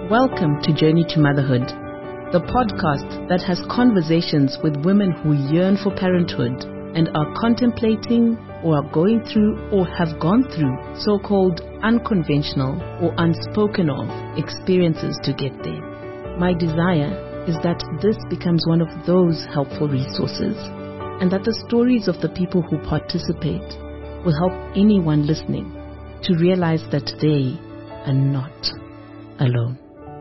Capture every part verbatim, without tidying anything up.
Welcome to Journey to Motherhood, the podcast that has conversations with women who yearn for parenthood and are contemplating or are going through or have gone through so-called unconventional or unspoken of experiences to get there. My desire is that this becomes one of those helpful resources and that the stories of the people who participate will help anyone listening to realize that they are not alone.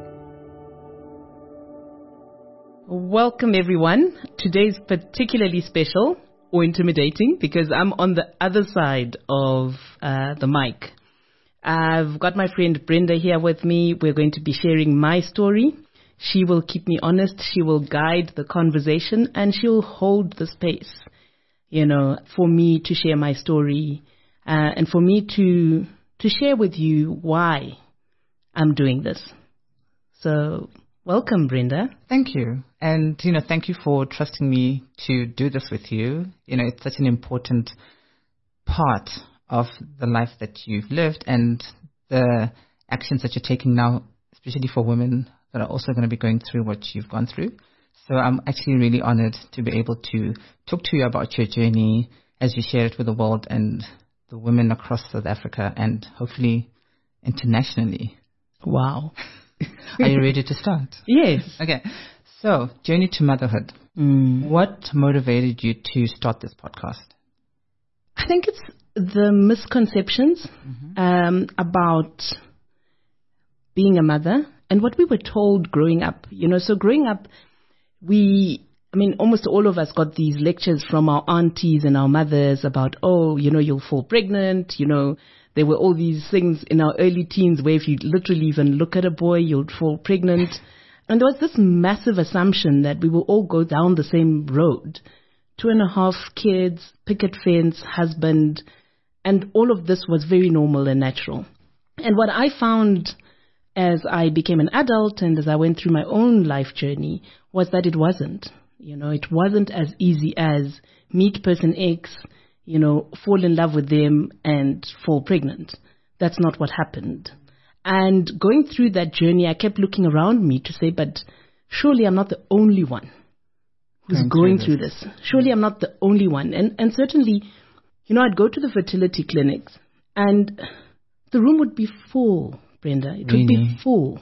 Welcome everyone. Today's particularly special or intimidating because I'm on the other side of uh, the mic. I've got my friend Brenda here with me. We're going to be sharing my story. She will keep me honest. She will guide the conversation and she'll hold the space, you know, for me to share my story uh, and for me to to share with you why I'm doing this. So welcome, Brenda. Thank you. And, you know, thank you for trusting me to do this with you. You know, it's such an important part of the life that you've lived and the actions that you're taking now, especially for women that are also going to be going through what you've gone through. So I'm actually really honored to be able to talk to you about your journey as you share it with the world and the women across South Africa and hopefully internationally. Wow. Are you ready to start? Yes. Okay. So, Journey to Motherhood. Mm. What motivated you to start this podcast? I think it's the misconceptions mm-hmm. um, about being a mother and what we were told growing up. You know, so growing up, we, I mean, almost all of us got these lectures from our aunties and our mothers about, oh, you know, you'll fall pregnant, you know. There were all these things in our early teens where if you literally even look at a boy, you'd fall pregnant. And there was this massive assumption that we will all go down the same road. Two and a half kids, picket fence, husband, and all of this was very normal and natural. And what I found as I became an adult and as I went through my own life journey was that it wasn't. You know, it wasn't as easy as meet person X, you know, fall in love with them and fall pregnant. That's not what happened. And going through that journey, I kept looking around me to say, but surely I'm not the only one who's going, going through, this. through this. Surely I'm not the only one. And and certainly, you know, I'd go to the fertility clinics and the room would be full, Brenda. It really? would be full.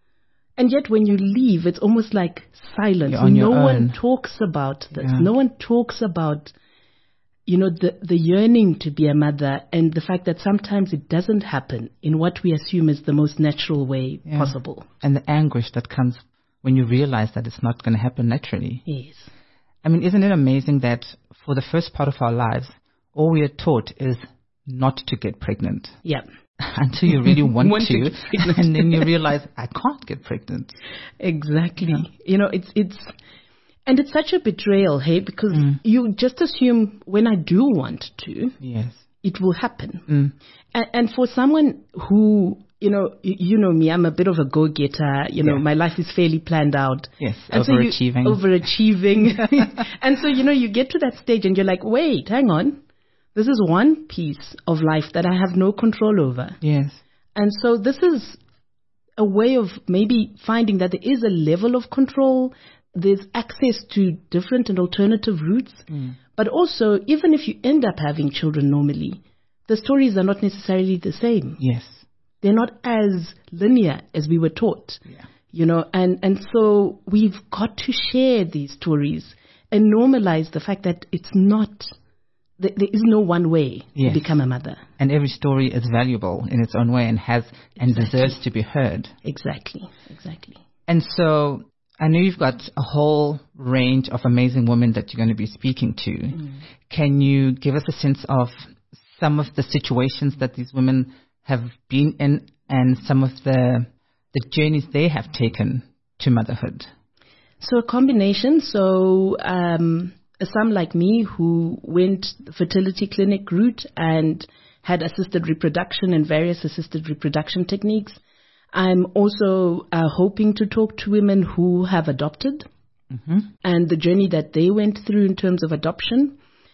And yet when you leave, it's almost like silence. You're on your no own. one talks about this. Yeah. No one talks about you know, the, the yearning to be a mother and the fact that sometimes it doesn't happen in what we assume is the most natural way yeah. possible. And the anguish that comes when you realize that it's not going to happen naturally. Yes. I mean, isn't it amazing that for the first part of our lives, all we are taught is not to get pregnant. Yeah. Until you really want, want to, to and then you realize, I can't get pregnant. Exactly. Yeah. You know, it's it's... And it's such a betrayal, hey, because mm. you just assume when I do want to, yes, it will happen. Mm. And, and for someone who, you know, you, you know me, I'm a bit of a go-getter. You know, yeah. my life is fairly planned out. Yes, and overachieving. So you, overachieving. And so, you know, you get to that stage and you're like, wait, hang on. This is one piece of life that I have no control over. Yes. And so this is a way of maybe finding that there is a level of control. There's access to different and alternative routes. Mm. But also, even if you end up having children normally, the stories are not necessarily the same. Yes. They're not as linear as we were taught. Yeah. You know, and, and so we've got to share these stories and normalize the fact that it's not, th- there is no one way yes. to become a mother. And every story is valuable in its own way and has and exactly. deserves to be heard. Exactly, exactly. And so I know you've got a whole range of amazing women that you're going to be speaking to. Mm. Can you give us a sense of some of the situations that these women have been in and some of the the journeys they have taken to motherhood? So a combination. So um, some like me who went the fertility clinic route and had assisted reproduction and various assisted reproduction techniques. I'm also uh, hoping to talk to women who have adopted mm-hmm. and the journey that they went through in terms of adoption.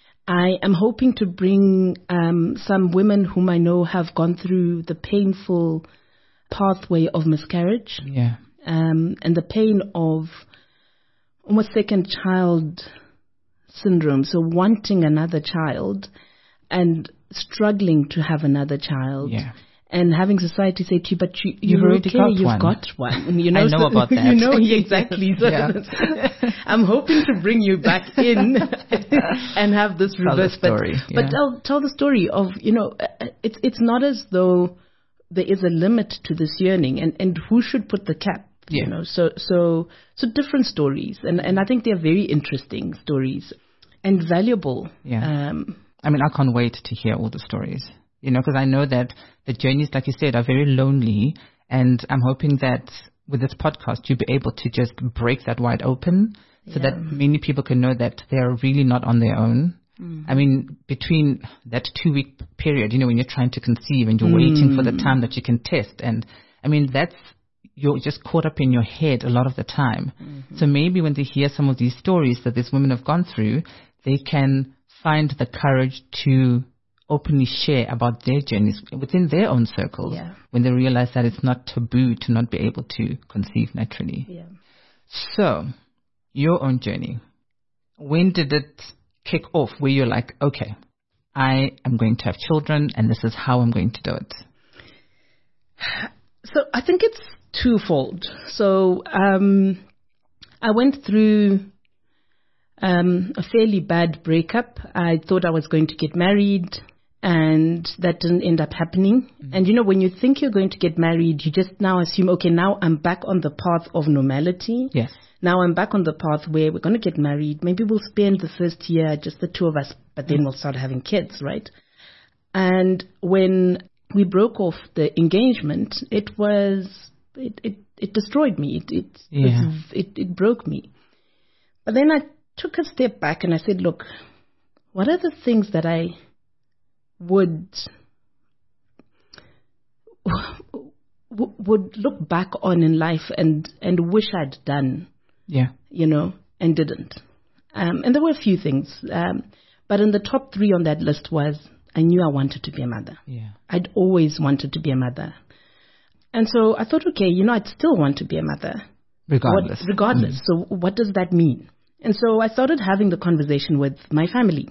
I am hoping to bring um, some women whom I know have gone through the painful pathway of miscarriage. Yeah. Um, and the pain of almost second child syndrome. So wanting another child and struggling to have another child. Yeah. And having society say to you, but you, You've you're already okay, got you've one. got one. You know, I know so, about that. You know, exactly. So Yeah. I'm hoping to bring you back in and have this Tell the reverse. story, But, yeah. but tell, tell the story of, you know, uh, it's it's not as though there is a limit to this yearning, and, and who should put the cap? Yeah. You know, so so so different stories, and and I think they're very interesting stories and valuable. Yeah. Um, I mean, I can't wait to hear all the stories, you know, because I know that the journeys, like you said, are very lonely. And I'm hoping that with this podcast, you'll be able to just break that wide open so Yeah. that many people can know that they're really not on their own. Mm. I mean, between that two week period, you know, when you're trying to conceive and you're mm. waiting for the time that you can test. And I mean, that's, you're just caught up in your head a lot of the time. Mm-hmm. So maybe when they hear some of these stories that these women have gone through, they can find the courage to openly share about their journeys within their own circles, yeah. when they realize that it's not taboo to not be able to conceive naturally. Yeah. So, your own journey, when did it kick off where you're like, okay, I am going to have children and this is how I'm going to do it? So I think it's twofold. So um, I went through um, a fairly bad breakup. I thought I was going to get married, and that didn't end up happening. Mm-hmm. And, you know, when you think you're going to get married, you just now assume, okay, now I'm back on the path of normality. Yes. Now I'm back on the path where we're going to get married. Maybe we'll spend the first year, just the two of us, but then mm-hmm. we'll start having kids, right? And when we broke off the engagement, it was, it, it, it destroyed me. It, it, yeah. it, it, it broke me. But then I took a step back and I said, look, what are the things that I would would look back on in life and, and wish I'd done, yeah, you know, and didn't. Um, and there were a few things. Um, but in the top three on that list was I knew I wanted to be a mother. Yeah. I'd always wanted to be a mother. And so I thought, okay, you know, I'd still want to be a mother. Regardless. What, regardless. Mm. So what does that mean? And so I started having the conversation with my family.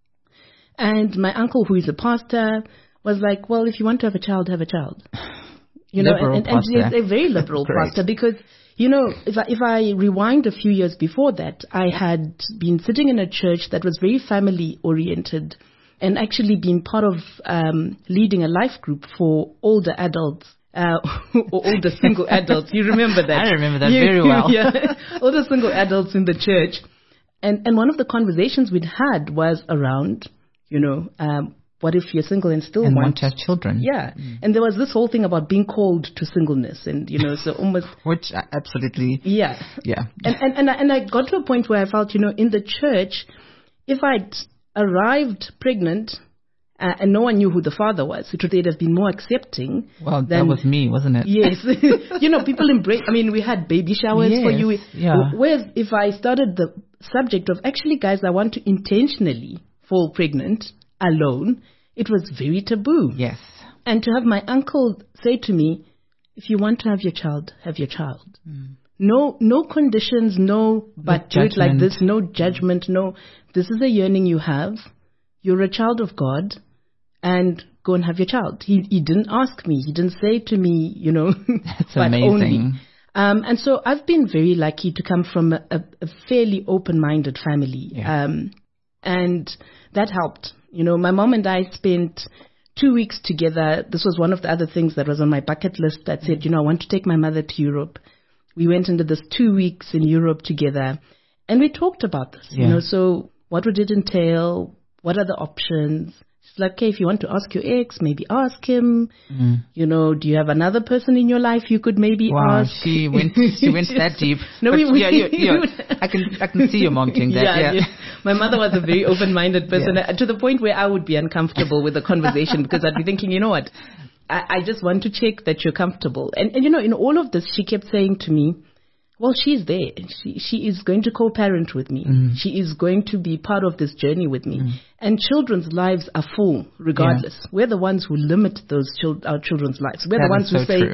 And my uncle, who is a pastor, was like, well, if you want to have a child, have a child. You know, liberal and, and, and pastor. he's a very liberal pastor because, you know, if I, if I rewind a few years before that, I had been sitting in a church that was very family oriented and actually been part of um, leading a life group for older adults. Uh, or older single adults. You remember that? I remember that you, very well. Yeah, older single adults in the church. And and one of the conversations we'd had was around, you know, um, what if you're single and still and want, want to have children? Yeah. Mm. And there was this whole thing about being called to singleness and, you know, so almost. Which absolutely. Yeah. Yeah. And, and, and, I, and I got to a point where I felt, you know, in the church, if I'd arrived pregnant, Uh, and no one knew who the father was, it would they'd have been more accepting. Well, than, that was me, wasn't it? Yes. You know, people embrace, I mean, we had baby showers yes, for you. Yeah. Whereas if I started the subject of, actually, guys, I want to intentionally fall pregnant alone, it was very taboo. Yes. And to have my uncle say to me, if you want to have your child, have your child. Mm. No, no conditions, no, but do it like this, no judgment, no, this is a yearning you have. You're a child of God. And go and have your child. He he didn't ask me. He didn't say to me, you know. That's but amazing. Only. Um, and so I've been very lucky to come from a, a, a fairly open-minded family. Yeah. Um, and that helped. You know, my mom and I spent two weeks together. This was one of the other things that was on my bucket list that said, you know, I want to take my mother to Europe. We went into this two weeks in Europe together. And we talked about this, yeah. you know. So what would it entail? What are the options? It's like, okay, if you want to ask your ex, maybe ask him. Mm. You know, do you have another person in your life you could maybe wow, ask? she went, she went that deep. No, but we, we, yeah, yeah, yeah. I can, I can see your mom doing that. Yeah, yeah. yeah. My mother was a very open-minded person yeah. to the point where I would be uncomfortable with the conversation because I'd be thinking, you know what, I, I just want to check that you're comfortable. And, and you know, in all of this, she kept saying to me, well, she's there. She she is going to co-parent with me. Mm. She is going to be part of this journey with me. Mm. And children's lives are full, regardless. Yeah. We're the ones who limit those chil- our children's lives. We're that the ones who so say, true.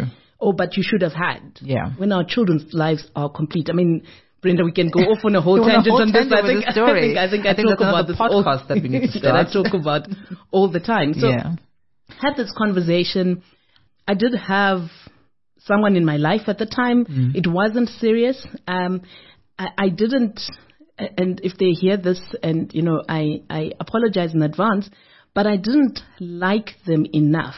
oh, but you should have had. Yeah. When our children's lives are complete. I mean, Brenda, we can go off on a whole tangent a whole on this. tangent I think, with the story. I think I think I, I think talk that's about this all, podcast that we need to that I start. talk about all the time. So yeah. had this conversation. I did have someone in my life at the time. Mm. It wasn't serious. Um, I, I didn't, and if they hear this, and you know, I, I apologize in advance, but I didn't like them enough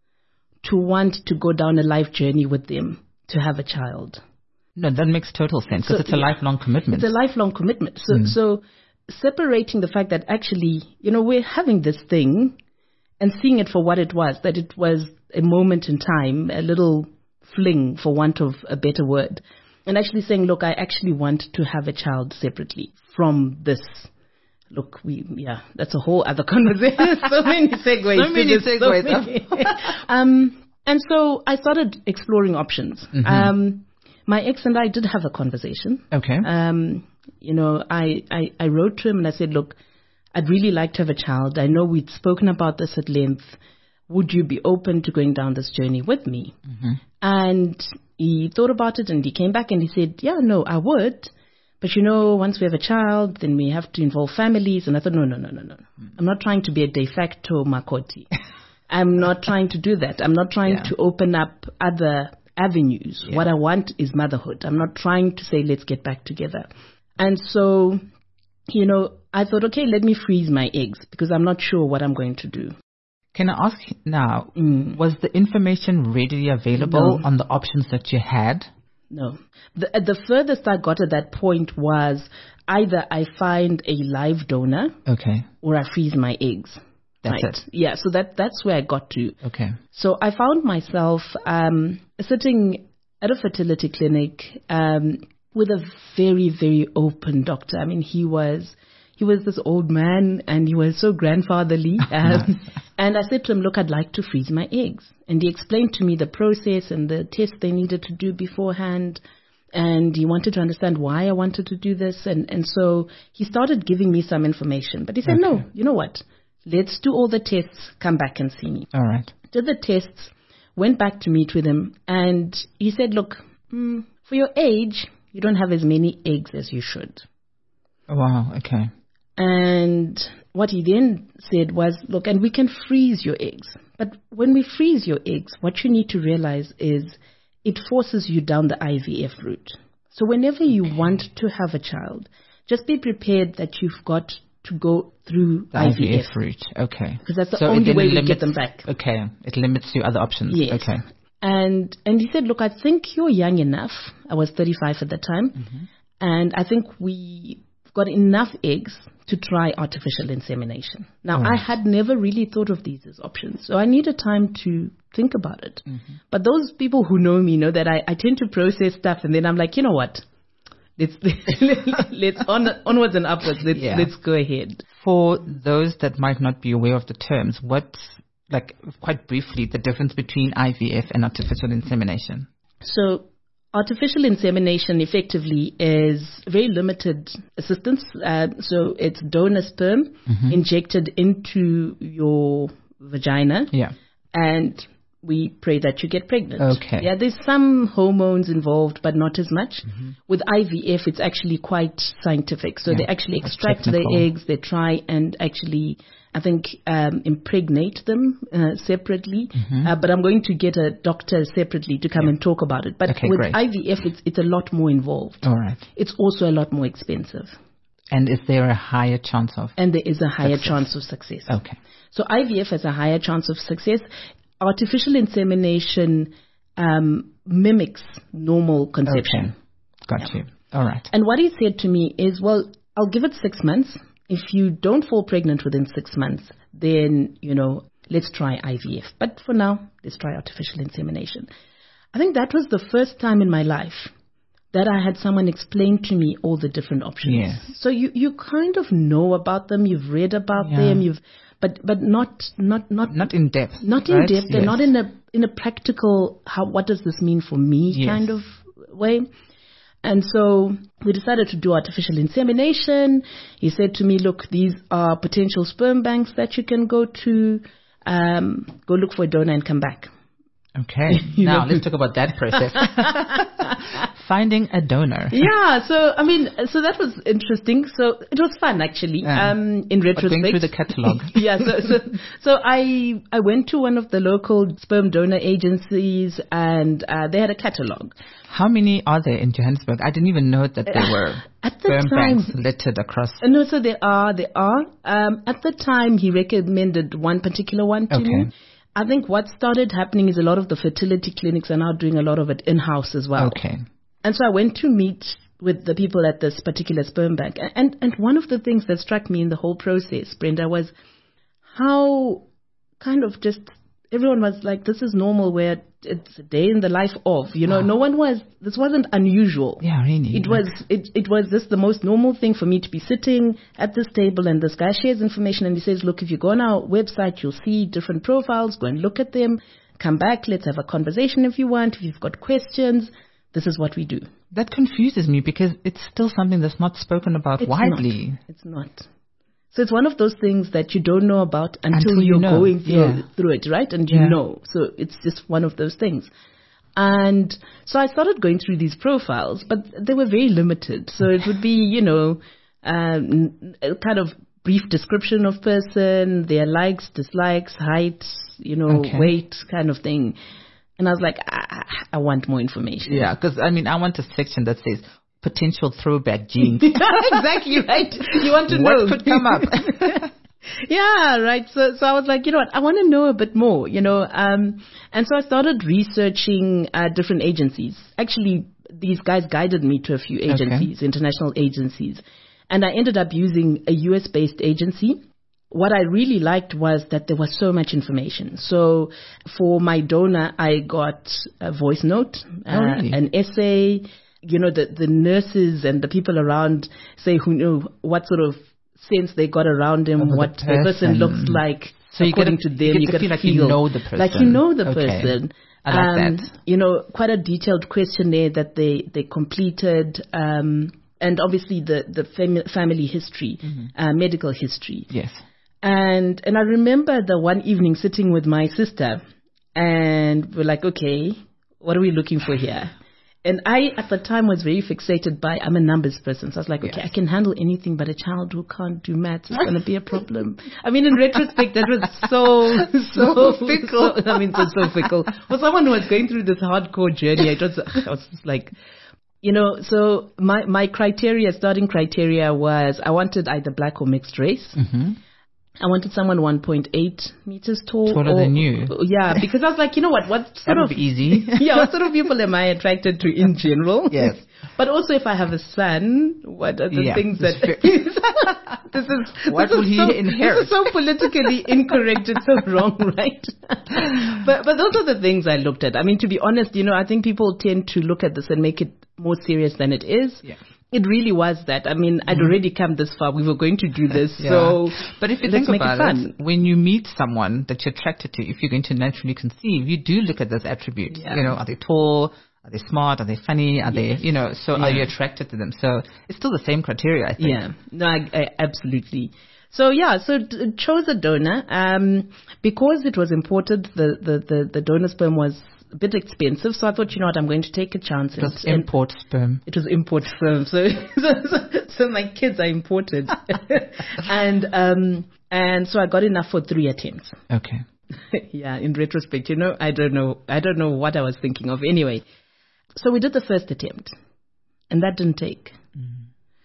to want to go down a life journey with them to have a child. No, that makes total sense because So, it's a yeah, lifelong commitment. It's a lifelong commitment. So, Mm. so separating the fact that actually, you know, we're having this thing and seeing it for what it was, that it was a moment in time, a little fling, for want of a better word, and actually saying, look, I actually want to have a child separately from this. Look, we, yeah, that's a whole other conversation. So many segues. So many to this, so segues. many. um, and so I started exploring options. Mm-hmm. Um, my ex and I did have a conversation. Okay. Um, you know, I, I, I wrote to him and I said, look, I'd really like to have a child. I know we'd spoken about this at length. Would you be open to going down this journey with me? Mm-hmm. And he thought about it and he came back and he said, yeah, no, I would. But, you know, once we have a child, then we have to involve families. And I thought, no, no, no, no, no. Mm. I'm not trying to be a de facto Makoti. I'm not trying to do that. I'm not trying yeah. to open up other avenues. Yeah. What I want is motherhood. I'm not trying to say, let's get back together. And so, you know, I thought, okay, let me freeze my eggs because I'm not sure what I'm going to do. Can I ask now, Mm. was the information readily available No. on the options that you had? No. The, uh, the furthest I got at that point was either I find a live donor Okay. or I freeze my eggs. That's right? it. Yeah, so that that's where I got to. Okay. So I found myself um, sitting at a fertility clinic um, with a very, very open doctor. I mean, he was he was this old man and he was so grandfatherly. Um, and I said to him, look, I'd like to freeze my eggs. And he explained to me the process and the tests they needed to do beforehand. And he wanted to understand why I wanted to do this. And, and so he started giving me some information. But he said, Okay. no, you know what? Let's do all the tests, come back and see me. All right. Did the tests, went back to meet with him, and he said, look, mm, for your age, you don't have as many eggs as you should. Oh, wow. Okay. And what he then said was, look, and we can freeze your eggs. But when we freeze your eggs, what you need to realize is it forces you down the I V F route. So whenever you okay. want to have a child, just be prepared that you've got to go through the I V F. I V F route. Okay. Because that's the so only way limits, we get them back. Okay. It limits you other options. Yes. Okay. And and he said, look, I think you're young enough. I was thirty-five at the time. Mm-hmm. And I think we got enough eggs to try artificial insemination. Now, right. I had never really thought of these as options. So I needed time to think about it. Mm-hmm. But those people who know me know that I, I tend to process stuff and then I'm like, you know what? Let's let's on, onwards and upwards. Let's yeah. let's go ahead. For those that might not be aware of the terms, what's like quite briefly the difference between I V F and artificial insemination? So artificial insemination effectively is very limited assistance. Uh, so it's donor sperm mm-hmm. injected into your vagina. Yeah. And we pray that you get pregnant. Okay. Yeah, there's some hormones involved, but not as much. Mm-hmm. With I V F, it's actually quite scientific. So yeah, they actually extract the eggs, they try and actually, I think, um, impregnate them uh, separately. Mm-hmm. Uh, but I'm going to get a doctor separately to come yeah. and talk about it. But okay, with great. I V F, it's, it's a lot more involved. All right. It's also a lot more expensive. And is there a higher chance of And there is a higher success. chance of success. Okay. So I V F has a higher chance of success. Artificial insemination um, mimics normal conception. Okay. Got yeah. you. All right. And what he said to me is, well, I'll give it six months. If you don't fall pregnant within six months, then, you know, let's try I V F. But for now, let's try artificial insemination. I think that was the first time in my life that I had someone explain to me all the different options. Yes. So you, you kind of know about them, you've read about yeah. them, you've but but not not not not in depth. Not in right? depth. They're yes. not in a in a practical how what does this mean for me yes. kind of way. And so we decided to do artificial insemination. He said to me, look, these are potential sperm banks that you can go to. Um, go look for a donor and come back. Okay. Now know? Let's talk about that process. Finding a donor. Yeah. So, I mean, so that was interesting. So it was fun, actually, yeah. um, in retrospect. Going through the catalog. yeah. So, so, so I, I went to one of the local sperm donor agencies, and uh, they had a catalog. How many are there in Johannesburg? I didn't even know that there were at the sperm time, banks littered across. No, so there are, there are. Um, at the time, he recommended one particular one to okay. me. I think what started happening is a lot of the fertility clinics are now doing a lot of it in-house as well. Okay. And so I went to meet with the people at this particular sperm bank. And, and one of the things that struck me in the whole process, Brenda, was how kind of just everyone was like, this is normal, where it's a day in the life of, you know, wow. no one was, this wasn't unusual. Yeah, really. It was, it, it was just the most normal thing for me to be sitting at this table, and this guy shares information and he says, look, if you go on our website, you'll see different profiles, go and look at them, come back, let's have a conversation if you want, if you've got questions, this is what we do. That confuses me because it's still something that's not spoken about it's widely. Not. It's not. So it's one of those things that you don't know about until, until you're you know. going through, yeah. through it, right? And you yeah. know. So it's just one of those things. And so I started going through these profiles, but they were very limited. So it would be, you know, um, a kind of brief description of person, their likes, dislikes, height, you know, okay. weight kind of thing. And I was like, I, I want more information. Yeah, because, I mean, I want a section that says potential throwback genes. Exactly, right. You want to know. What could come up? Yeah, right. So, so I was like, you know what, I want to know a bit more, you know. Um, and so I started researching uh, different agencies. Actually, these guys guided me to a few agencies, okay. international agencies. And I ended up using a U S-based agency. What I really liked was that there was so much information. So for my donor, I got a voice note, oh, uh, really? an essay. You know, the, the nurses and the people around say who know what sort of sense they got around him, Over what the person. the person looks like. So according you to them, you you get get to feel like feel you know the person. Like you know the okay. person. I like um, that. You know, quite a detailed questionnaire that they, they completed. Um, and obviously the, the fam- family history, mm-hmm. uh, medical history. Yes. And and I remember the one evening sitting with my sister, and we're like, okay, what are we looking for here? And I, at the time, was very fixated by, I'm a numbers person. So I was like, okay, yes. I can handle anything, but a child who can't do maths is going to be a problem. I mean, in retrospect, that was so, so, so fickle. So, I mean, it was so fickle. For someone who was going through this hardcore journey, it was, I was just like, you know, so my, my criteria, starting criteria was I wanted either black or mixed race. Mm-hmm. I wanted someone one point eight meters tall. Taller or, than you. Yeah, because I was like, you know what, what sort that would of be easy. yeah, what sort of people am I attracted to in general? Yes. But also, if I have a son, what are the yeah, things that this is what this will is he so, inherit? This is so politically incorrect. It's so wrong, right? but but those are the things I looked at. I mean, to be honest, you know, I think people tend to look at this and make it more serious than it is. Yeah. It really was that. I mean, I'd already come this far. We were going to do this. yeah. So, but if you let's think make about it fun. it, when you meet someone that you're attracted to, if you're going to naturally conceive, you do look at those attributes. Yeah. You know, are they tall? Are they smart? Are they funny? Are yes. they, you know, so yeah. are you attracted to them? So it's still the same criteria, I think. Yeah. No, I, I, absolutely. So yeah, so d- chose a donor. Um, because it was imported, the, the, the, the donor sperm was a bit expensive, so I thought, you know what, I'm going to take a chance. It was and, import sperm. It was import sperm, so so, so, so my kids are imported, and um and so I got enough for three attempts. Okay. Yeah, in retrospect, you know, I don't know, I don't know what I was thinking of. Anyway, so we did the first attempt, and that didn't take. Mm.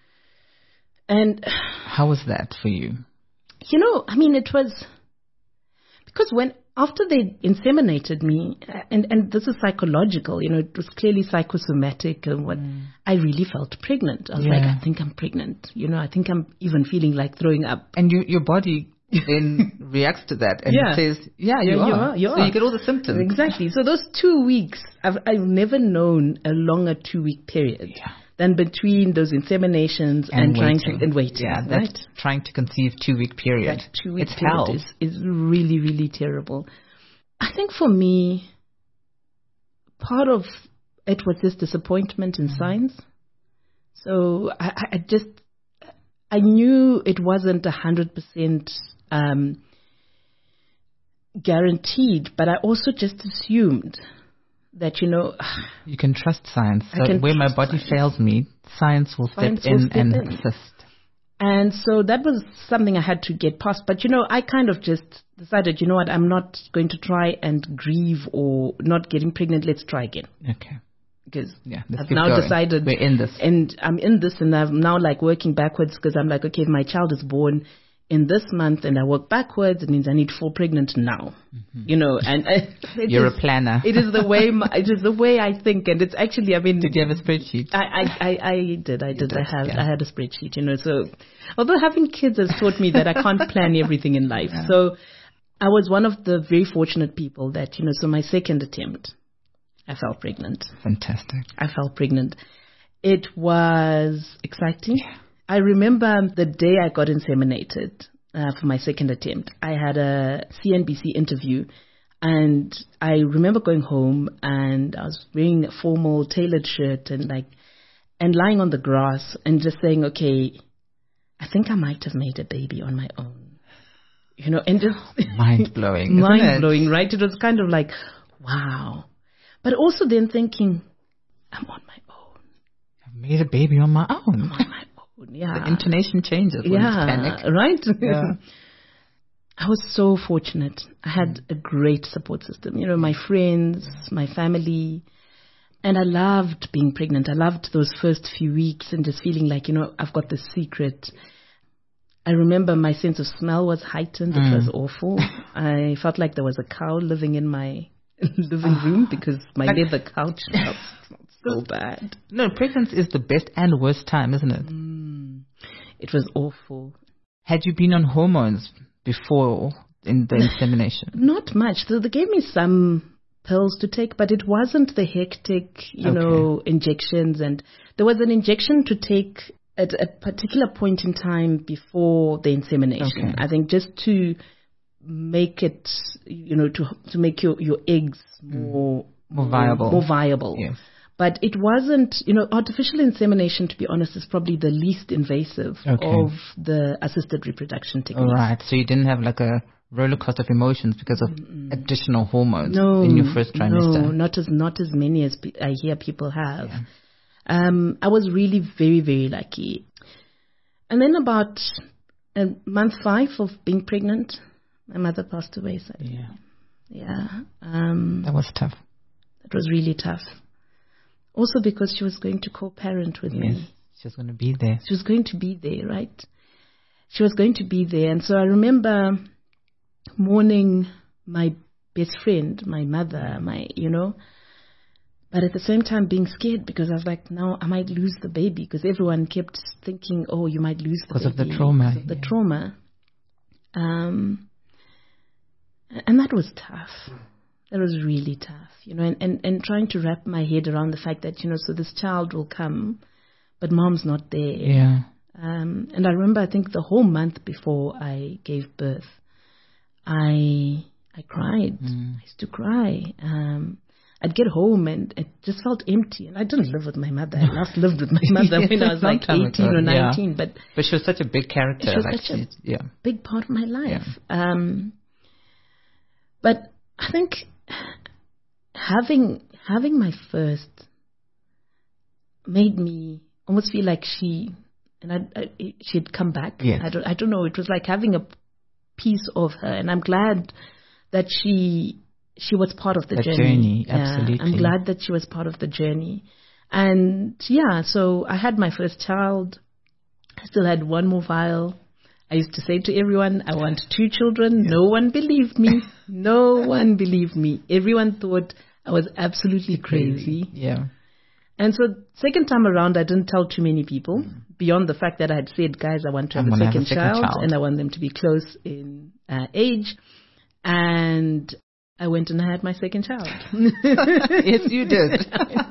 And how was that for you? You know, I mean, it was because when. After they inseminated me, and, and this is psychological, you know, it was clearly psychosomatic, and what mm. I really felt pregnant. I was yeah. like, I think I'm pregnant. You know, I think I'm even feeling like throwing up. And you, your body then reacts to that and yeah. says, yeah, you, yeah, are. you are. You so are. you get all the symptoms. Exactly. So those two weeks, I've, I've never known a longer two-week period. Yeah. Than between those inseminations and, and trying waiting. to and waiting. Yeah, right? that trying to conceive two week period. That two week it's period hell. Is, is really, really terrible. I think for me, part of it was this disappointment in science. So I, I just I knew it wasn't a hundred percent. Um, guaranteed, but I also just assumed that, you know, you can trust science. So where my body science. fails me, science will science step will in step and in. assist. And so that was something I had to get past. But, you know, I kind of just decided, you know what, I'm not going to try and grieve or not getting pregnant. Let's try again. Okay. Because yeah, I've now going. decided. We're in this. And I'm in this, and I'm now like working backwards because I'm like, okay, if my child is born in this month and I work backwards, it means I need to fall pregnant now. Mm-hmm. You know, and I, you're is, a planner. It is the way my, it is the way I think, and it's actually, I mean, did you have a spreadsheet? I I, I, I did, I did, did, I have, yeah. I had a spreadsheet. You know, so although having kids has taught me that I can't plan everything in life, yeah. so I was one of the very fortunate people that, you know, so my second attempt, I fell pregnant. Fantastic. I fell pregnant. It was exciting. Yeah. I remember the day I got inseminated uh, for my second attempt. I had a C N B C interview, and I remember going home and I was wearing a formal tailored shirt and like, and lying on the grass and just saying, okay, I think I might have made a baby on my own. You know, and just mind blowing. mind blowing, right? It was kind of like, wow. But also then thinking, I'm on my own. I've made a baby on my own. I'm on my own, yeah. The intonation changes when yeah, you panic. Right? Yeah. I was so fortunate. I had a great support system. You know, my friends, my family. And I loved being pregnant. I loved those first few weeks and just feeling like, you know, I've got this secret. I remember my sense of smell was heightened. Mm. It was awful. I felt like there was a cow living in my living room because my like, leather couch felt so bad. No, pregnancy is the best and worst time, isn't it? Mm, it was awful. Had you been on hormones before in the insemination? Not much. So they gave me some pills to take, but it wasn't the hectic, you okay. know, injections. And there was an injection to take at a particular point in time before the insemination. Okay. I think just to make it, you know, to to make your, your eggs more, more viable. More viable. Yes. But it wasn't, you know, artificial insemination, to be honest, is probably the least invasive okay. of the assisted reproduction techniques. All right. So you didn't have like a roller coaster of emotions because of mm-mm. additional hormones no, in your first trimester? No, not as, not as many as pe- I hear people have. Yeah. Um, I was really very, very lucky. And then about uh, month five of being pregnant, my mother passed away suddenly. Yeah. Yeah. Um, that was tough. It was really tough. Also because she was going to co-parent with yes. me. She was going to be there. She was going to be there, right? She was going to be there. And so I remember mourning my best friend, my mother, my, you know, but at the same time being scared because I was like, now I might lose the baby because everyone kept thinking, oh, you might lose the because baby. Because of the trauma. Because of the yeah. trauma. Um, and that was tough. That was really tough, you know, and, and, and trying to wrap my head around the fact that, you know, so this child will come, but mom's not there. Yeah. Um, and I remember, I think the whole month before I gave birth, I I cried. Mm. I used to cry. Um, I'd get home and it just felt empty. And I didn't live with my mother. I last lived with my mother yes, when I was like eighteen ago. Or nineteen. Yeah. But but she was such a big character. She was like such a yeah. big part of my life. Yeah. Um, but I think having having my first made me almost feel like she and I, I, she had come back. Yes. I don't I don't know. It was like having a piece of her, and I'm glad that she she was part of the, the journey. journey. Yeah, absolutely. I'm glad that she was part of the journey. And yeah, so I had my first child. I still had one more vial. I used to say to everyone, I want two children. Yeah. No one believed me. No one believed me. Everyone thought I was absolutely crazy. Yeah. And so second time around, I didn't tell too many people, mm. beyond the fact that I had said, guys, I want to have, a second, have a second child, child, and I want them to be close in uh, age. And I went and I had my second child. Yes, you did.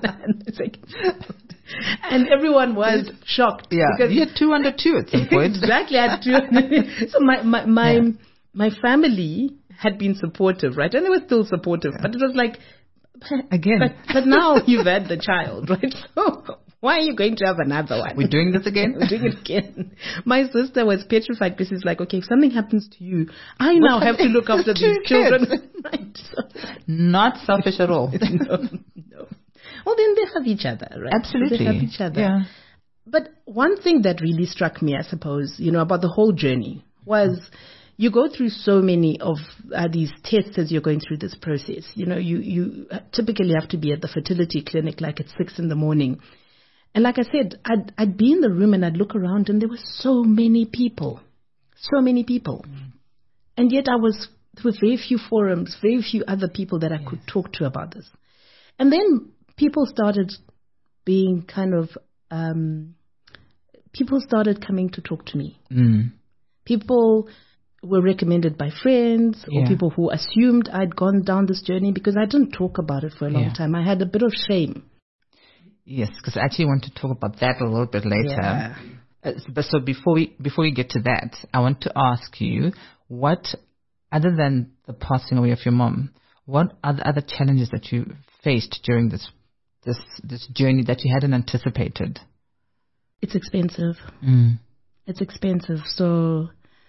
And everyone was shocked. Yeah, because you had two under two at some point. Exactly, I had two. So my my my, yeah. my family had been supportive, right? And they were still supportive, yeah. but it was like, again. But, but now you've had the child, right? So Why are you going to have another one? We're doing this again? We're doing it again. My sister was petrified because she's like, okay, if something happens to you, I now have to look after these children. Right. So, not selfish at all. no, no. Well, then they have each other, right? Absolutely. They have each other. Yeah. But one thing that really struck me, I suppose, you know, about the whole journey was you go through so many of uh, these tests as you're going through this process. You know, you, you typically have to be at the fertility clinic like at six in the morning. And like I said, I'd, I'd be in the room and I'd look around and there were so many people, so many people. Mm. And yet I was with very few forums, very few other people that I yes. could talk to about this. And then people started being kind of, um, people started coming to talk to me. Mm. People were recommended by friends yeah. or people who assumed I'd gone down this journey because I didn't talk about it for a long yeah. time. I had a bit of shame. Yes, because I actually want to talk about that a little bit later. Yeah. Uh, but so before we before we get to that, I want to ask you, what, other than the passing away of your mom, what are the other challenges that you faced during this this this journey that you hadn't anticipated? It's expensive. Mm. It's expensive, so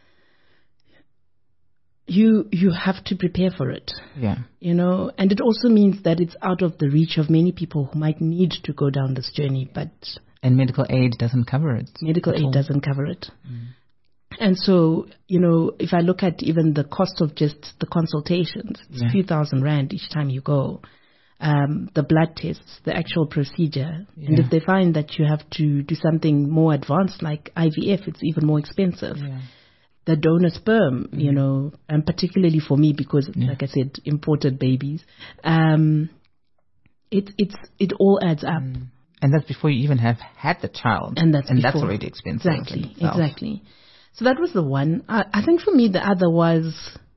you you have to prepare for it. Yeah. You know, and it also means that it's out of the reach of many people who might need to go down this journey, but and medical aid doesn't cover it. Medical aid all. doesn't cover it. Mm. And so, you know, if I look at even the cost of just the consultations, it's yeah. a few thousand rand each time you go. Um, the blood tests, the actual procedure. Yeah. And if they find that you have to do something more advanced like I V F, it's even more expensive. Yeah. The donor sperm, mm-hmm. you know, and particularly for me because, yeah. like I said, imported babies, um, it, it's, it all adds up. Mm. And that's before you even have had the child. And that's, and before. that's already expensive. Exactly, exactly. So that was the one. I, I think for me the other was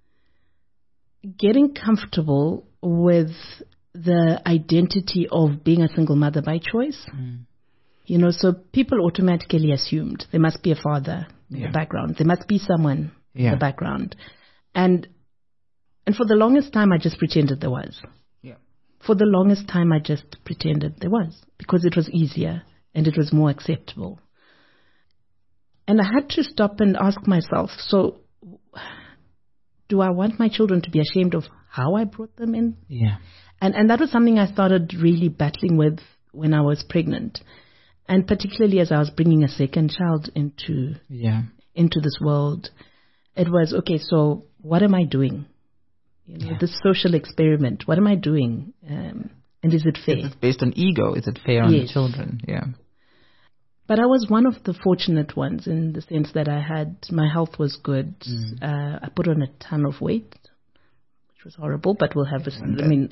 getting comfortable with the identity of being a single mother by choice. Mm. You know, so people automatically assumed there must be a father in yeah. the background. There must be someone yeah. in the background. And and for the longest time, I just pretended there was. Yeah. For the longest time, I just pretended there was because it was easier and it was more acceptable. And I had to stop and ask myself, so do I want my children to be ashamed of how I brought them in? Yeah. And and that was something I started really battling with when I was pregnant. And particularly as I was bringing a second child into yeah. into this world, it was, okay, so what am I doing? You know, yeah. this social experiment, what am I doing? Um, and is it fair? Is it based on ego? Is it fair on yes. the children? Yeah. But I was one of the fortunate ones in the sense that I had, my health was good. Mm. Uh, I put on a ton of weight, which was horrible, but we'll have a, I mean,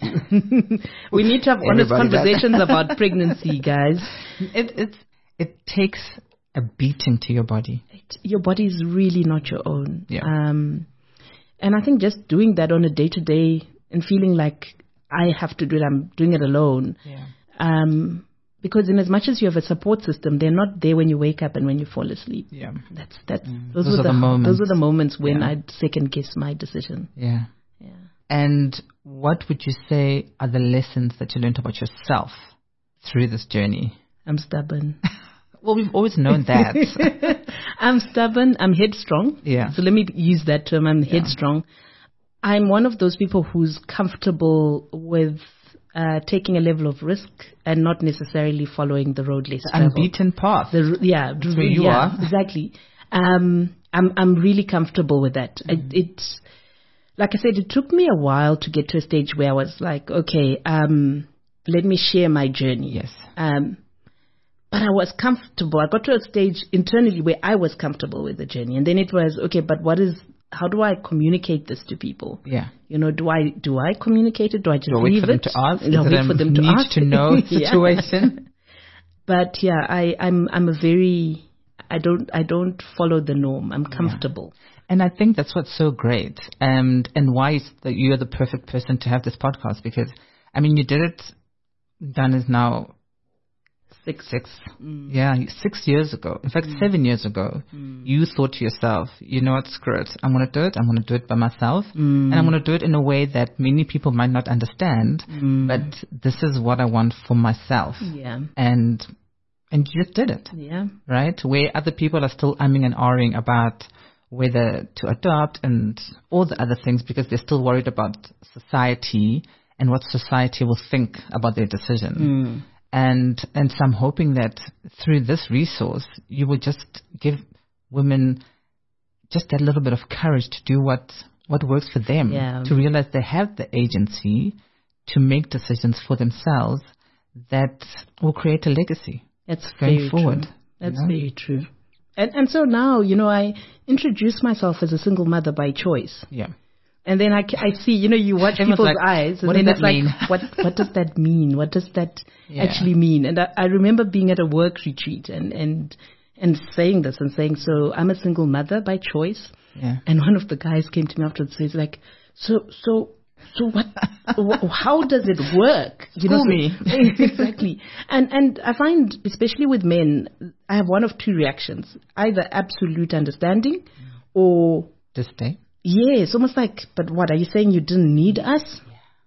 we need to have honest conversations about pregnancy, guys. It, it's, it takes a beating to your body. It, your body is really not your own. Yeah. Um, and I think just doing that on a day to day and feeling like I have to do it, I'm doing it alone. Yeah. Um, Because in as much as you have a support system, they're not there when you wake up and when you fall asleep. Yeah. That's that's mm. those, those were are the, the moments. Those were the moments when yeah. I'd second guess my decision. Yeah. Yeah. And what would you say are the lessons that you learned about yourself through this journey? I'm stubborn. Well, we've always known that. I'm stubborn. I'm headstrong. Yeah. So let me use that term. I'm yeah. headstrong. I'm one of those people who's comfortable with Uh, taking a level of risk and not necessarily following the road less traveled. Unbeaten path. The, yeah, That's where you yeah, are. Exactly. Um, I'm I'm really comfortable with that. Mm. It, it's like I said, it took me a while to get to a stage where I was like, okay, um, let me share my journey. Yes. Um, but I was comfortable. I got to a stage internally where I was comfortable with the journey, and then it was okay. But what is how do I communicate this to people? Yeah. You know, do I do I communicate it? Do I just do I leave wait for it? them to ask? Do I wait for them to need ask? to know situation? But yeah, I, I'm I'm a very I don't I don't follow the norm. I'm comfortable. Yeah. And I think that's what's so great, and and why is that you are the perfect person to have this podcast, because I mean you did it. Done is now. Six, six, mm. yeah, six years ago. In fact, mm. seven years ago, mm. you thought to yourself, you know what, screw it. I'm going to do it. I'm going to do it by myself. Mm. And I'm going to do it in a way that many people might not understand. Mm. But this is what I want for myself. Yeah. And And you just did it. Yeah. Right? Where other people are still umming and ahhing about whether to adopt and all the other things because they're still worried about society and what society will think about their decision. Mm. And and so I'm hoping that through this resource, you will just give women just that little bit of courage to do what, what works for them, yeah. to realize they have the agency to make decisions for themselves that will create a legacy. That's going very forward. True. That's You know? very true. And and so now, you know, I introduce myself as a single mother by choice. Yeah. And then I, I see, you know, you watch people's like, eyes, and what then does it's that like, mean? what what does that mean? What does that Yeah. actually mean? And I, I remember being at a work retreat and, and and saying this and saying, so I'm a single mother by choice. Yeah. And one of the guys came to me afterwards and says, like, so so so what? wh- how does it work? You School know, me. Exactly. And and I find, especially with men, I have one of two reactions: either absolute understanding, or Disdain. yes, almost like, but what are you saying? You didn't need us?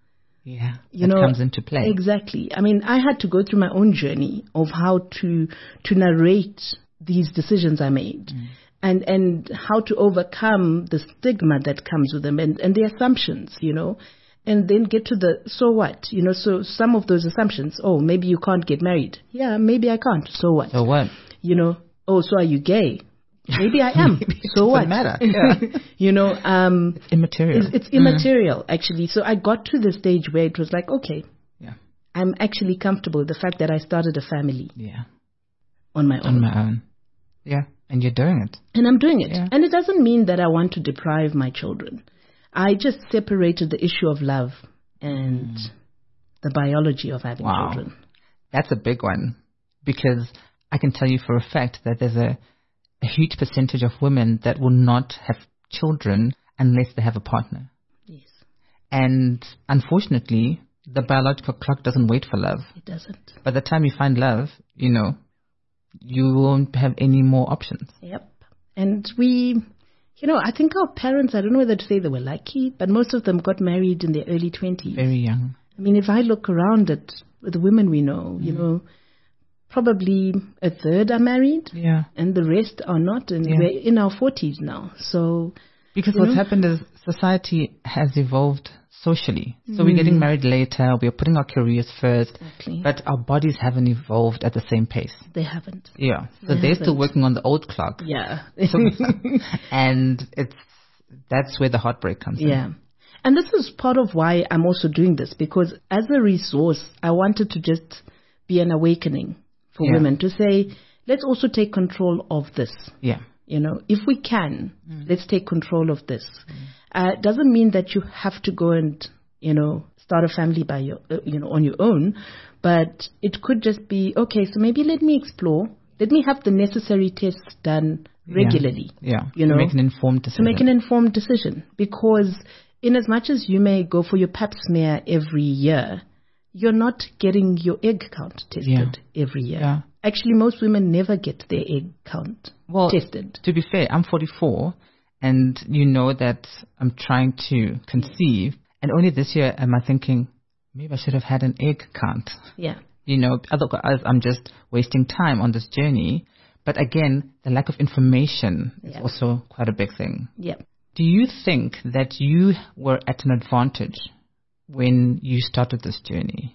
Yeah. You that know, comes into play. Exactly. I mean, I had to go through my own journey of how to to narrate these decisions I made. Mm. And, and how to overcome the stigma that comes with them and, and the assumptions, you know, and then get to the, so what, you know, so some of those assumptions, oh, maybe you can't get married. Yeah, maybe I can't. So what? So what? You know, oh, so are you gay? Maybe I am. Maybe it so doesn't what? matter. Yeah. You know, um, It's immaterial. it's, it's immaterial, actually. So I got to the stage where it was like, okay, Yeah. I'm actually comfortable with the fact that I started a family Yeah. on my own. On my own. Yeah. And you're doing it. And I'm doing it. Yeah. And it doesn't mean that I want to deprive my children. I just separated the issue of love and mm. the biology of having Wow. children. That's a big one, because I can tell you for a fact that there's a, a huge percentage of women that will not have children unless they have a partner. Yes. And unfortunately, the biological clock doesn't wait for love. It doesn't. By the time you find love, you know, you won't have any more options. Yep. And we, you know, I think our parents, I don't know whether to say they were lucky, but most of them got married in their early twenties. Very young. I mean, if I look around at the women we know, mm. you know, probably a third are married. Yeah. And the rest are not. And Yeah. we're in our forties now. So. Because what's know? happened is society has evolved socially. So mm. we're getting married later. We're putting our careers first. Exactly. But our bodies haven't evolved at the same pace. They haven't. Yeah. So they they're haven't. still working on the old clock. Yeah. So, and it's that's where the heartbreak comes in. Yeah. And this is part of why I'm also doing this, because as a resource, I wanted to just be an awakening for yeah. women to say, let's also take control of this. Yeah. You know, if we can, mm. let's take control of this. Mm. Uh, it doesn't mean that you have to go and, you know, start a family by your, uh, you know, on your own, but it could just be, okay, so maybe let me explore. Let me have the necessary tests done regularly. Yeah. yeah. You know, to make an informed decision. To make an informed decision, because in as much as you may go for your pap smear every year, you're not getting your egg count tested yeah. every year. Yeah. Actually, most women never get their egg count well, tested. To be fair, I'm forty-four, and you know that I'm trying to conceive, and only this year am I thinking, maybe I should have had an egg count. Yeah. You know, otherwise I'm just wasting time on this journey. But again, the lack of information is yeah. also quite a big thing. Yeah. Do you think that you were at an advantage when you started this journey?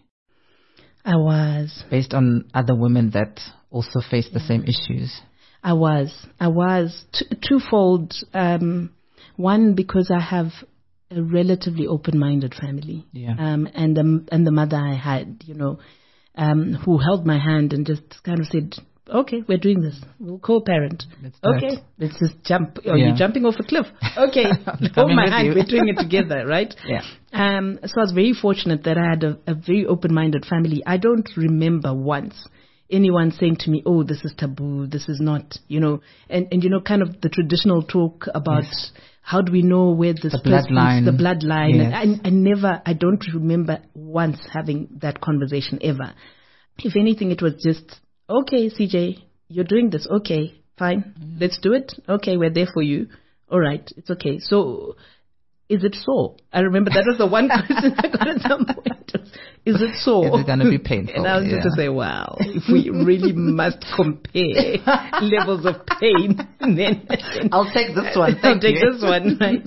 I was. Based on other women that also face the yeah. same issues? I was. I was. T- twofold. Um, one, because I have a relatively open-minded family. Yeah. Um, and, the, and the mother I had, you know, um, who held my hand and just kind of said, okay, we're doing this. We'll co-parent. Let's okay, it. let's just jump. Oh, yeah. you're jumping off a cliff. Okay, hold my hand. You. We're doing it together, right? Yeah. Um, so I was very fortunate that I had a, a very open-minded family. I don't remember once anyone saying to me, oh, this is taboo, this is not, you know, and, and you know, kind of the traditional talk about yes. how do we know where this the bloodline, the bloodline. Yes. I, I never, I don't remember once having that conversation ever. If anything, it was just, okay, C J, you're doing this. Okay, fine. Mm. Let's do it. Okay, we're there for you. All right, it's okay. So is it so? I remember that was the one question I got at some point. Is it so? Is it going to be painful? And I was yeah. just to say, wow, if we really must compare levels of pain, then I'll take this one. I'll take you. this one, right?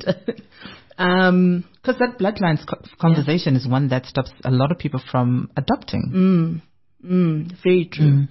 Um, because that bloodlines co- conversation yeah. is one that stops a lot of people from adopting. Mm, mm, very true. Mm.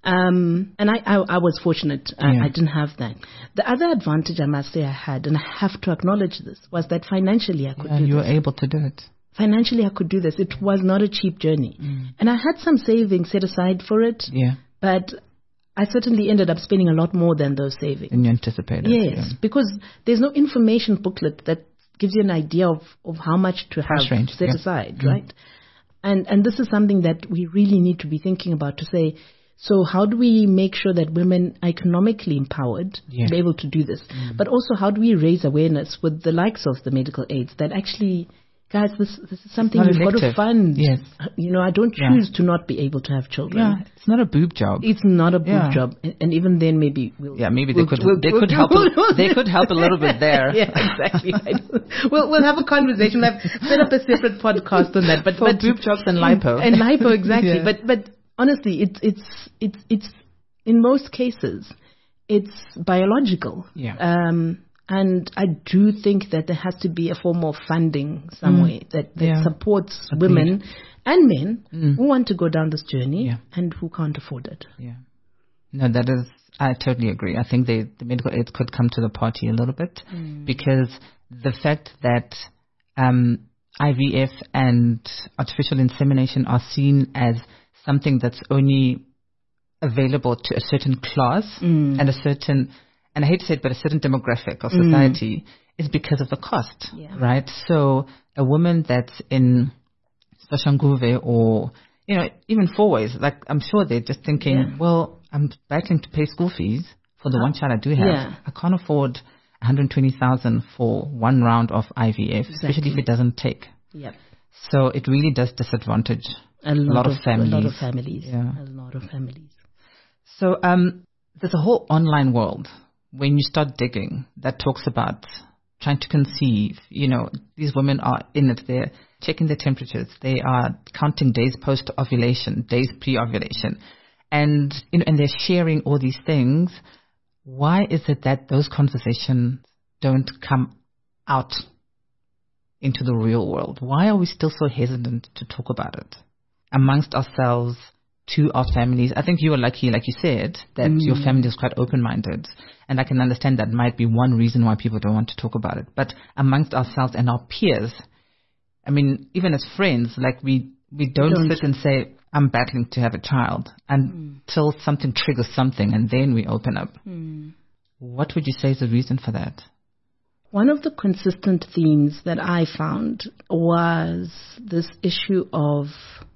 Um, and I, I, I was fortunate. I, yeah. I didn't have that. The other advantage I must say I had, and I have to acknowledge this, was that financially I could yeah, do you this. were able to do it. Financially I could do this. It was not a cheap journey. Mm. And I had some savings set aside for it. Yeah. But I certainly ended up spending a lot more than those savings. Than you anticipated. Yes, yeah. because there's no information booklet that gives you an idea of, of how much to have range, set yeah. aside, mm. right? And and this is something that we really need to be thinking about to say, so how do we make sure that women are economically empowered yeah. to be able to do this? Mm. But also how do we raise awareness with the likes of the medical aids that actually, guys, this this is something you've got to fund. Yes. You know, I don't choose yeah. to not be able to have children. Yeah, it's not a boob job. It's not a boob yeah. job. And, and even then maybe we'll... Yeah, maybe we'll, they could we'll, they we'll, could we'll, help a, they could help a little bit there. Yeah, exactly. we'll we'll have a conversation. We'll have set up a separate podcast on that. But For but boob jobs and lipo. And lipo, exactly. yeah. But but honestly, it's it's it's it's in most cases it's biological. Yeah. Um And I do think that there has to be a form of funding some mm. way that, that yeah. supports Agreed. women and men mm. who want to go down this journey yeah. and who can't afford it. Yeah. No, that is, I totally agree. I think they, the medical aids could come to the party a little bit mm. because the fact that um, I V F and artificial insemination are seen as something that's only available to a certain class mm. and a certain, and I hate to say it, but a certain demographic of society mm. is because of the cost, yeah. right? So a woman that's in Soshanguve or, you know, even Fourways, like I'm sure they're just thinking, yeah. well, I'm battling to pay school fees for the oh. one child I do have. Yeah. I can't afford one hundred twenty thousand for one round of I V F, exactly. especially if it doesn't take. Yep. So it really does disadvantage a lot, a lot of, of families. A lot of families. Yeah. A lot of families. So um, there's a whole online world when you start digging that talks about trying to conceive. You know, these women are in it. They're checking their temperatures. They are counting days post-ovulation, days pre-ovulation. And, you know, and they're sharing all these things. Why is it that those conversations don't come out into the real world? Why are we still so hesitant to talk about it amongst ourselves, to our families? I think you were lucky, like you said, that mm. your family is quite open-minded. And I can understand that might be one reason why people don't want to talk about it. But amongst ourselves and our peers, I mean, even as friends, like we, we don't, don't. sit and say, I'm battling to have a child until mm. something triggers something and then we open up. Mm. What would you say is the reason for that? One of the consistent themes that I found was this issue of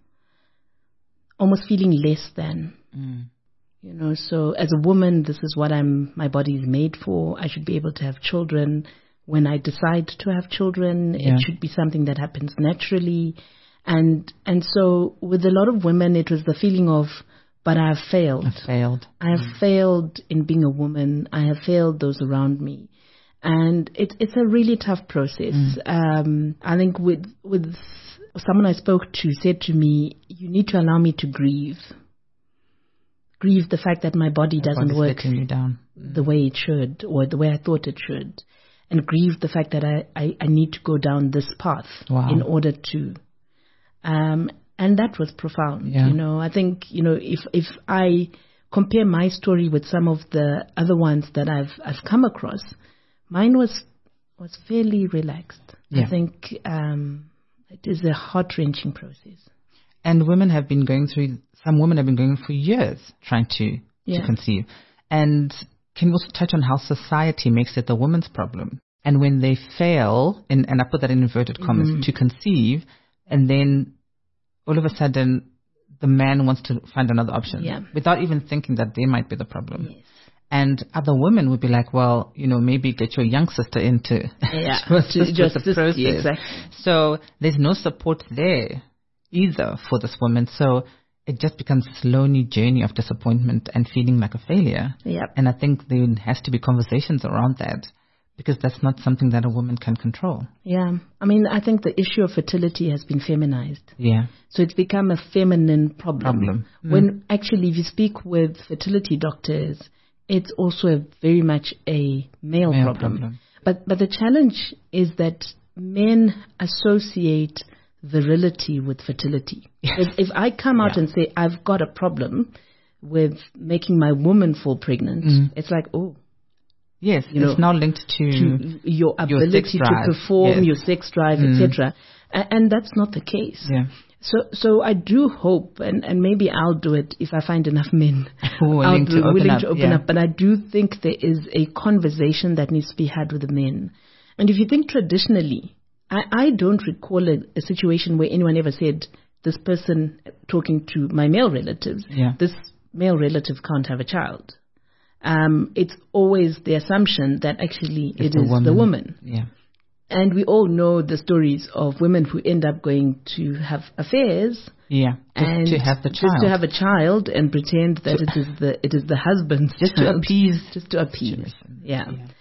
almost feeling less than. Mm. You know, so as a woman, this is what I'm, my body is made for. I should be able to have children. When I decide to have children, yeah. it should be something that happens naturally. And and so with a lot of women, it was the feeling of, but I have failed. I failed. I have mm. failed in being a woman. I have failed those around me. And it, it's a really tough process. Mm. Um, I think with with someone I spoke to said to me, you need to allow me to grieve. Grieve the fact that my body my doesn't work you down. Mm. the way it should or the way I thought it should. And grieve the fact that I, I, I need to go down this path wow. in order to. Um, and that was profound. Yeah. You know, I think, you know, if, if I compare my story with some of the other ones that I've, I've come across, mine was, was fairly relaxed. Yeah. I think, um, it is a heart-wrenching process. And women have been going through, some women have been going for years trying to, yeah. to conceive. And can we also touch on how society makes it the woman's problem? And when they fail, and, and I put that in inverted commas, mm-hmm. to conceive, and then all of a sudden the man wants to find another option yeah. without even thinking that they might be the problem. Yes. And other women would be like, well, you know, maybe get your young sister into yeah. to assist just with the process. Exactly. So there's no support there either for this woman. So it just becomes this lonely journey of disappointment and feeling like a failure. Yep. And I think there has to be conversations around that because that's not something that a woman can control. Yeah. I mean, I think the issue of fertility has been feminized. Yeah. So it's become a feminine problem. Problem. Mm. When actually, if you speak with fertility doctors, it's also a very much a male, Male problem. problem. But but the challenge is that men associate virility with fertility. Yes. If, if I come out Yeah. and say I've got a problem with making my woman fall pregnant, Mm. it's like, oh, Yes, You it's know, now linked to, to your your sex ability to drive. perform, Yes. your sex drive, Mm. et cetera. And, and that's not the case. yeah. So, so I do hope, and, and maybe I'll do it if I find enough men willing out to open willing up. to open yeah. up. But I do think there is a conversation that needs to be had with the men. And if you think traditionally, I, I don't recall a, a situation where anyone ever said, this person talking to my male relatives, Yeah. this male relative can't have a child. Um, it's always the assumption that actually It's it the is woman. the woman. Yeah. And we all know the stories of women who end up going to have affairs Yeah. Just and to have the just child. to have a child and pretend that To- it is the it is the husband's just to child. appease. just to appease. situation. Yeah. Yeah.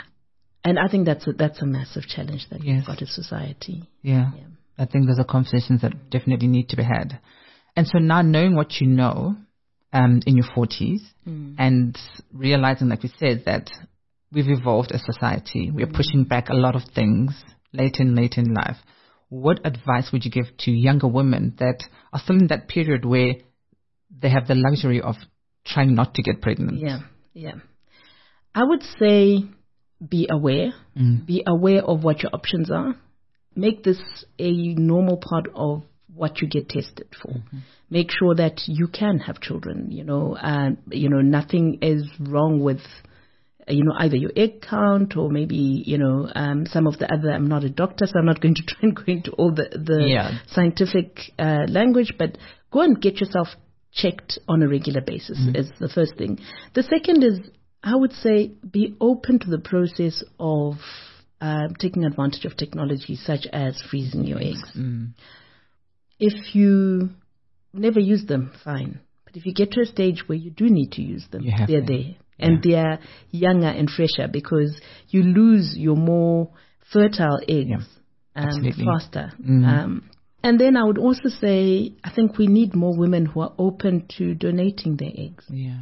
And I think that's a, that's a massive challenge that Yes. we've got as society. Yeah. Yeah. I think those are conversations that definitely need to be had. And so now knowing what you know um, in your forties Mm. and realizing, like we said, that we've evolved as society, we are pushing back a lot of things later and later in life. What advice would you give to younger women that are still in that period where they have the luxury of trying not to get pregnant? Yeah, yeah. I would say be aware. Mm. Be aware of what your options are. Make this a normal part of what you get tested for. Mm-hmm. Make sure that you can have children. You know, and you know nothing is wrong with you know either your egg count or maybe you know um, some of the other. I'm not a doctor, so I'm not going to try and go into all the the Yeah. scientific uh, language. But go and get yourself checked on a regular basis. Mm-hmm. Is the first thing. The second is, I would say, be open to the process of uh, taking advantage of technology such as freezing your eggs. Mm. If you never use them, fine. But if you get to a stage where you do need to use them, You have they're them. there. And they're younger and fresher because you lose your more fertile eggs Yeah, um, absolutely. faster. Mm. Um, and then I would also say, I think we need more women who are open to donating their eggs. Yeah.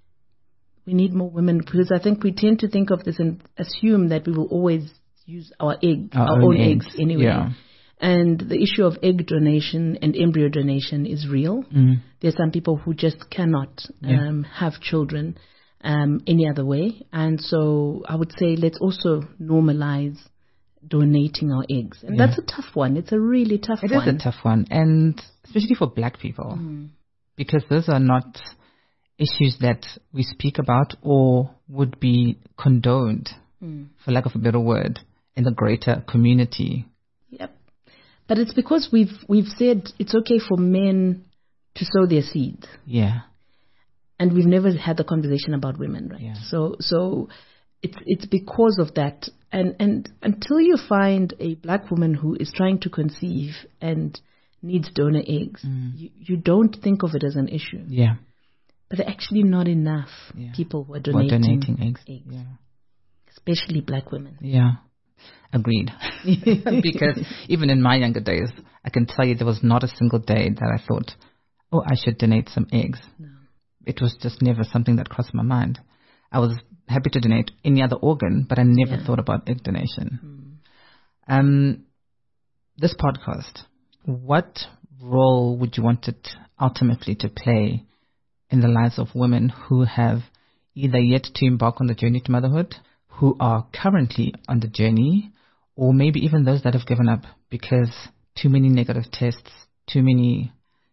We need more women because I think we tend to think of this and assume that we will always use our egg, Our our, own own, eggs, eggs, anyway. yeah. And the issue of egg donation and embryo donation is real. Mm. There are some people who just cannot Yeah. um, have children um, any other way. And so I would say let's also normalize donating our eggs. And Yeah. that's a tough one. It's a really tough It one. is a tough one, and especially for black people, Mm. because those are not issues that we speak about or would be condoned, Mm. for lack of a better word, in the greater community. Yep. But it's because we've we've said it's okay for men to sow their seeds, Yeah. and we've never had the conversation about women, right? Yeah. So so it's it's because of that, and and until you find a black woman who is trying to conceive and needs donor eggs, Mm. you, you don't think of it as an issue. Yeah. But there are actually not enough Yeah. people who are Or donating, donating eggs. eggs, Yeah. especially black women. Yeah. Agreed. Because even in my younger days, I can tell you there was not a single day that I thought, oh, I should donate some eggs. No. It was just never something that crossed my mind. I was happy to donate any other organ, but I never Yeah. thought about egg donation. Mm. Um, this podcast, what role would you want it ultimately to play in the lives of women who have either yet to embark on the journey to motherhood, who are currently on the journey, or maybe even those that have given up because too many negative tests, too many,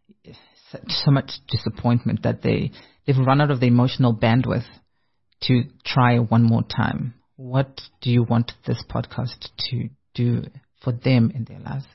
so much disappointment that they, they've run out of the emotional bandwidth to try one more time? What do you want this podcast to do for them in their lives?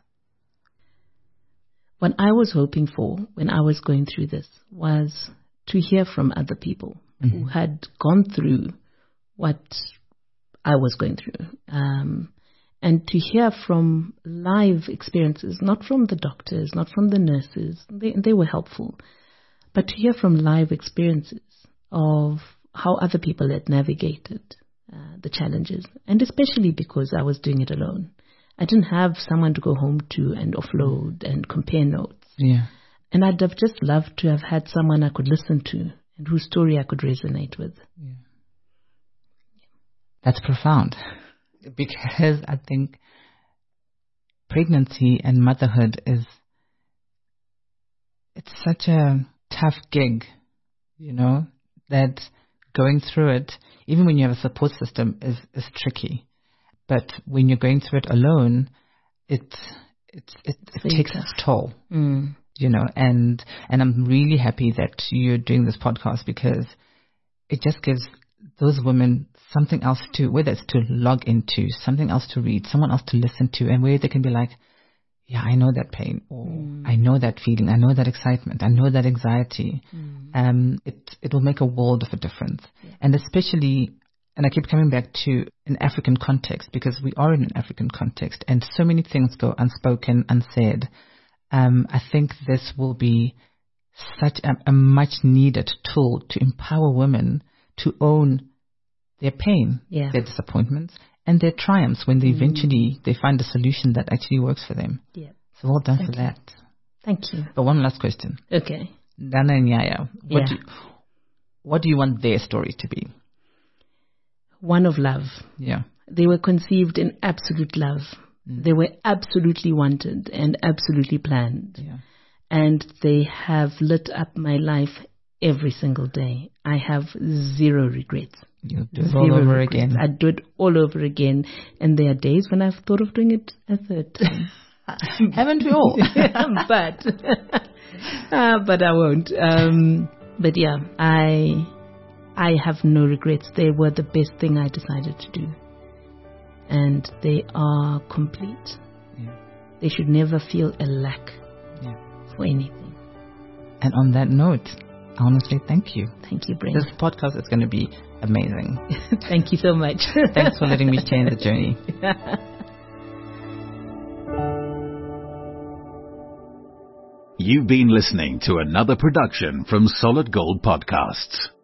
What I was hoping for when I was going through this was to hear from other people Mm-hmm. who had gone through what I was going through, um, and to hear from live experiences, not from the doctors, not from the nurses. They, they were helpful, but to hear from live experiences of how other people had navigated uh, the challenges, and especially because I was doing it alone. I didn't have someone to go home to and offload and compare notes. Yeah. And I'd have just loved to have had someone I could listen to and whose story I could resonate with. Yeah. That's profound, because I think pregnancy and motherhood is, it's such a tough gig, you know, that going through it, even when you have a support system, is, is tricky. But when you're going through it alone, it, it, it, it takes its toll. Mm. You know, and and I'm really happy that you're doing this podcast, because it just gives those women something else to, whether it's to log into, something else to read, someone else to listen to, and where they can be like, yeah, I know that pain, or mm. I know that feeling, I know that excitement, I know that anxiety. Mm. Um, it it will make a world of a difference, yeah. And especially, and I keep coming back to an African context, because we are in an African context, and so many things go unspoken, unsaid. Um, I think this will be such a, a much needed tool to empower women to own their pain, yeah. their disappointments, and their triumphs when they mm. eventually they find a solution that actually works for them. Yeah. So well done Thank for you. that. Thank you. But one last question. Okay. Dana and Yaya, what, yeah. do you, what do you want their story to be? One of love. Yeah. They were conceived in absolute love. They were absolutely wanted and absolutely planned. Yeah. And they have lit up my life every single day. I have zero regrets. You'll do it zero all over regrets. again. I do it all over again. And there are days when I've thought of doing it a third time. Haven't we all? but, uh, but I won't. Um, but yeah, I, I have no regrets. They were the best thing I decided to do. And they are complete. Yeah. They should never feel a lack yeah. for anything. And on that note, I want to say thank you. Thank you, Brenda. This podcast is going to be amazing. Thank you so much. Thanks for letting me share the journey. You've been listening to another production from Solid Gold Podcasts.